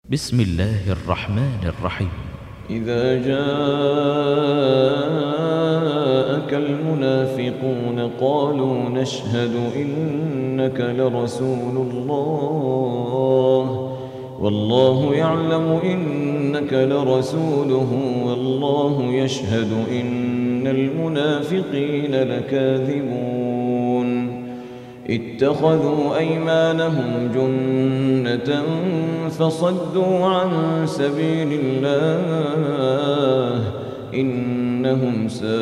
بسم الله الرحمن الرحيم. إذا جاءك المنافقون قالوا نشهد إنك لرسول الله والله يعلم إنك لرسوله والله يشهد إن المنافقين لكاذبون اتخذوا أيمانهم جنة فصدوا عن سبيل الله إنهم ساء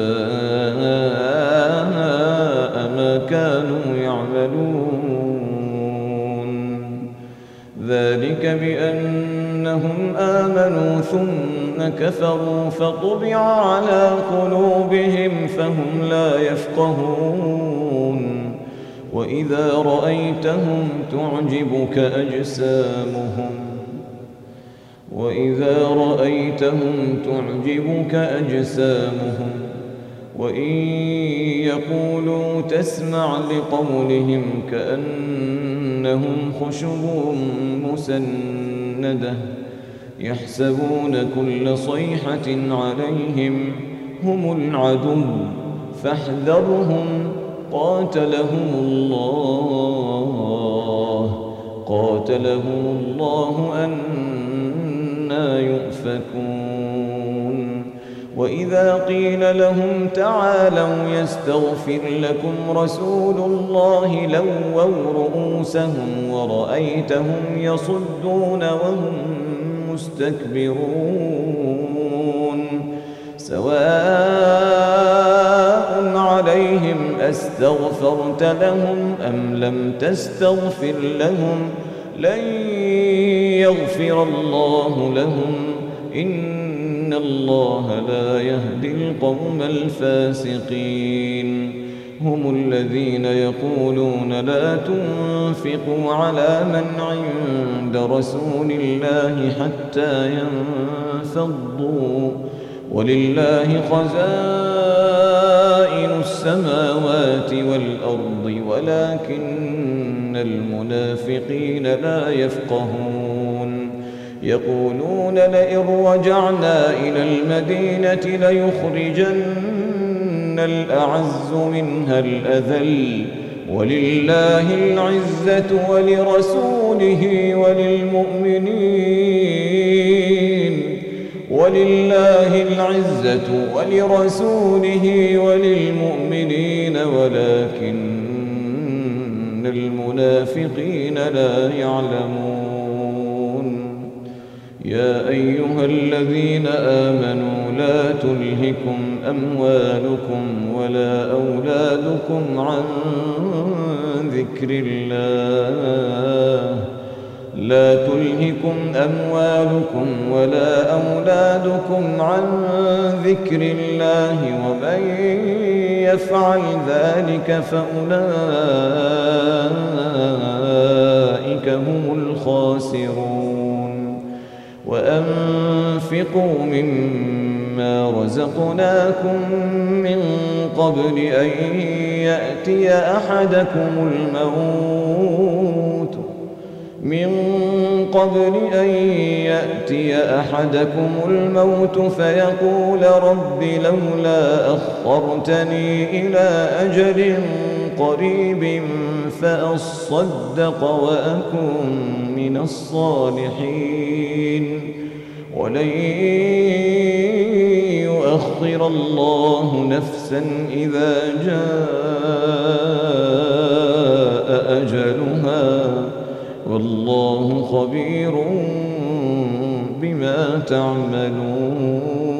ما كانوا يعملون ذلك بأنهم آمنوا ثم كفروا فطبع على قلوبهم فهم لا يفقهون وإذا رأيتهم تعجبك أجسامهم وإن يقولوا تسمع لقولهم كأنهم خشب مسندة يحسبون كل صيحة عليهم هم العدو فاحذرهم قاتلهم الله أنى يؤفكون وإذا قيل لهم تعالوا يستغفر لكم رسول الله لووا رؤوسهم ورأيتهم يصدون وهم مستكبرون سواء عليهم أستغفرت لهم أم لم تستغفر لهم لن يغفر الله لهم إن الله لا يهدي القوم الفاسقين هم الذين يقولون لا تنفقوا على من عند رسول الله حتى ينفضوا ولله خزائن السماوات والأرض ولكن المنافقين لا يفقهون يقولون لئن رجعنا إلى المدينة ليخرجن الأعز منها الأذل ولله العزة ولرسوله وللمؤمنين ولكن المنافقين لا يعلمون يا أيها الذين آمنوا لا تلهكم أموالكم ولا أولادكم عن ذكر الله ومن يفعل ذلك فأولئك هم الخاسرون وأنفقوا مما رزقناكم من قبل أن يأتي أحدكم الموت فيقول رب لولا أخرتني إلى أجل قريب فأصدق وأكن من الصالحين ولن يؤخر الله نفسا إذا جاء أجلها والله خبير بما تعملون.